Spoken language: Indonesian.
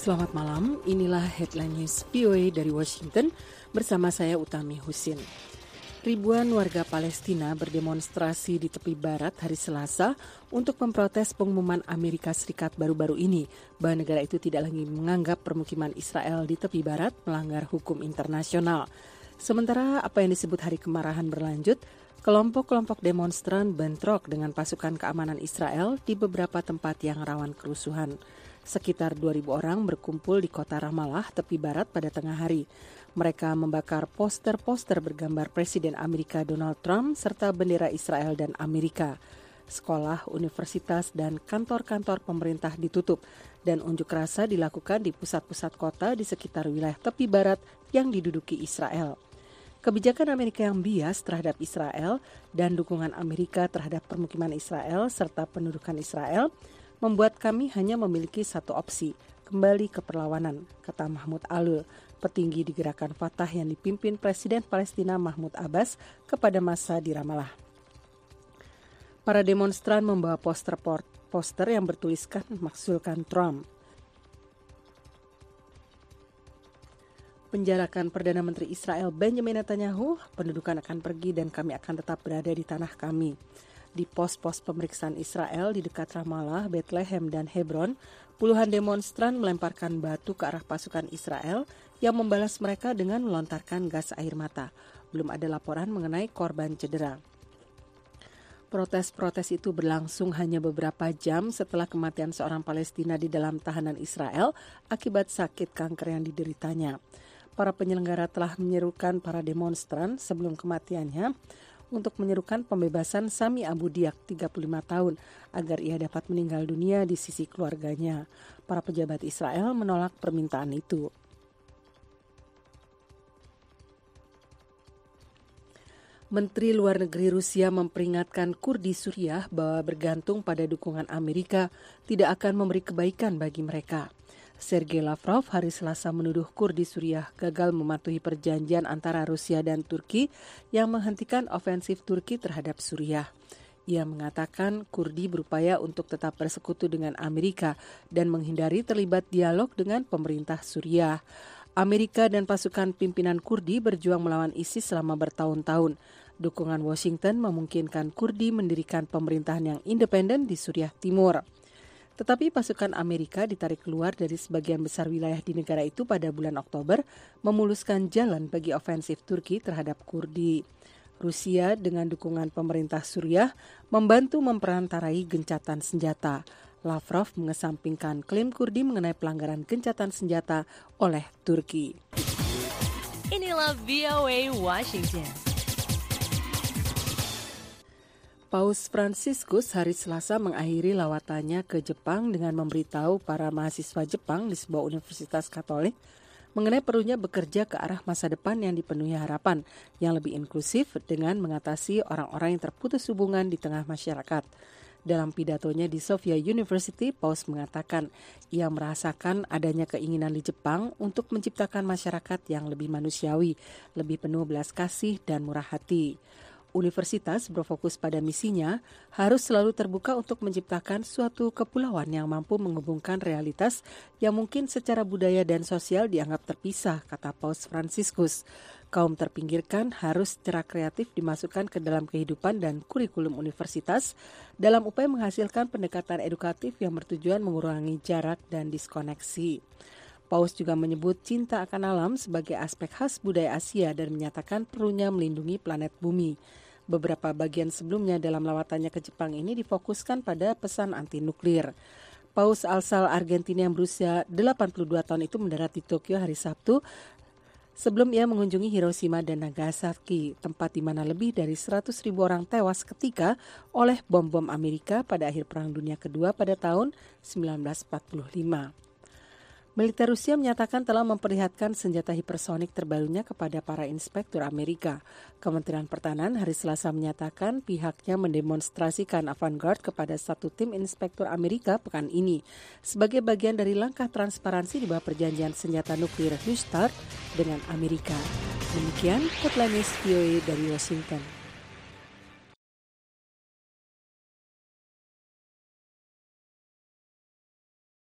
Selamat malam, inilah Headline News VOA dari Washington bersama saya Utami Husin. Ribuan warga Palestina berdemonstrasi di tepi barat hari Selasa untuk memprotes pengumuman Amerika Serikat baru-baru ini bahwa negara itu tidak lagi menganggap permukiman Israel di tepi barat melanggar hukum internasional. Sementara apa yang disebut hari kemarahan berlanjut, kelompok-kelompok demonstran bentrok dengan pasukan keamanan Israel di beberapa tempat yang rawan kerusuhan. Sekitar 2.000 orang berkumpul di kota Ramallah, tepi barat pada tengah hari. Mereka membakar poster-poster bergambar Presiden Amerika Donald Trump serta bendera Israel dan Amerika. Sekolah, universitas, dan kantor-kantor pemerintah ditutup dan unjuk rasa dilakukan di pusat-pusat kota di sekitar wilayah tepi barat yang diduduki Israel. Kebijakan Amerika yang bias terhadap Israel dan dukungan Amerika terhadap permukiman Israel serta pendudukan Israel membuat kami hanya memiliki satu opsi, kembali ke perlawanan, kata Mahmud Alul, petinggi di gerakan Fatah yang dipimpin Presiden Palestina Mahmud Abbas kepada massa di Ramallah. Para demonstran membawa poster yang bertuliskan "Makzulkan Trump". Penjarakan Perdana Menteri Israel Benjamin Netanyahu, pendudukan akan pergi dan kami akan tetap berada di tanah kami. Di pos-pos pemeriksaan Israel di dekat Ramallah, Bethlehem, dan Hebron, puluhan demonstran melemparkan batu ke arah pasukan Israel yang membalas mereka dengan melontarkan gas air mata. Belum ada laporan mengenai korban cedera. Protes-protes itu berlangsung hanya beberapa jam setelah kematian seorang Palestina di dalam tahanan Israel akibat sakit kanker yang dideritanya. Para penyelenggara telah menyerukan para demonstran sebelum kematiannya untuk menyerukan pembebasan Sami Abu Diak, 35 tahun, agar ia dapat meninggal dunia di sisi keluarganya. Para pejabat Israel menolak permintaan itu. Menteri Luar Negeri Rusia memperingatkan Kurdi Suriah bahwa bergantung pada dukungan Amerika tidak akan memberi kebaikan bagi mereka. Sergei Lavrov hari Selasa menuduh Kurdi Suriah gagal mematuhi perjanjian antara Rusia dan Turki yang menghentikan ofensif Turki terhadap Suriah. Ia mengatakan Kurdi berupaya untuk tetap bersekutu dengan Amerika dan menghindari terlibat dialog dengan pemerintah Suriah. Amerika dan pasukan pimpinan Kurdi berjuang melawan ISIS selama bertahun-tahun. Dukungan Washington memungkinkan Kurdi mendirikan pemerintahan yang independen di Suriah Timur. Tetapi pasukan Amerika ditarik keluar dari sebagian besar wilayah di negara itu pada bulan Oktober, memuluskan jalan bagi ofensif Turki terhadap Kurdi. Rusia dengan dukungan pemerintah Suriah membantu memperantarai gencatan senjata. Lavrov mengesampingkan klaim Kurdi mengenai pelanggaran gencatan senjata oleh Turki. Inilah VOA Washington. Paus Fransiskus hari Selasa mengakhiri lawatannya ke Jepang dengan memberitahu para mahasiswa Jepang di sebuah universitas Katolik mengenai perlunya bekerja ke arah masa depan yang dipenuhi harapan yang lebih inklusif dengan mengatasi orang-orang yang terputus hubungan di tengah masyarakat. Dalam pidatonya di Sofia University, Paus mengatakan ia merasakan adanya keinginan di Jepang untuk menciptakan masyarakat yang lebih manusiawi, lebih penuh belas kasih dan murah hati. Universitas berfokus pada misinya harus selalu terbuka untuk menciptakan suatu kepulauan yang mampu menghubungkan realitas yang mungkin secara budaya dan sosial dianggap terpisah, kata Paus Fransiskus. Kaum terpinggirkan harus secara kreatif dimasukkan ke dalam kehidupan dan kurikulum universitas dalam upaya menghasilkan pendekatan edukatif yang bertujuan mengurangi jarak dan diskoneksi. Paus juga menyebut cinta akan alam sebagai aspek khas budaya Asia dan menyatakan perlunya melindungi planet bumi. Beberapa bagian sebelumnya dalam lawatannya ke Jepang ini difokuskan pada pesan anti-nuklir. Paus asal Argentina yang berusia 82 tahun itu mendarat di Tokyo hari Sabtu sebelum ia mengunjungi Hiroshima dan Nagasaki, tempat di mana lebih dari 100.000 orang tewas ketika oleh bom-bom Amerika pada akhir Perang Dunia Kedua pada tahun 1945. Militer Rusia menyatakan telah memperlihatkan senjata hipersonik terbarunya kepada para inspektur Amerika. Kementerian Pertahanan hari Selasa menyatakan pihaknya mendemonstrasikan avant-garde kepada satu tim inspektur Amerika pekan ini sebagai bagian dari langkah transparansi di bawah perjanjian senjata nuklir New START dengan Amerika. Demikian Headline News VOA dari Washington.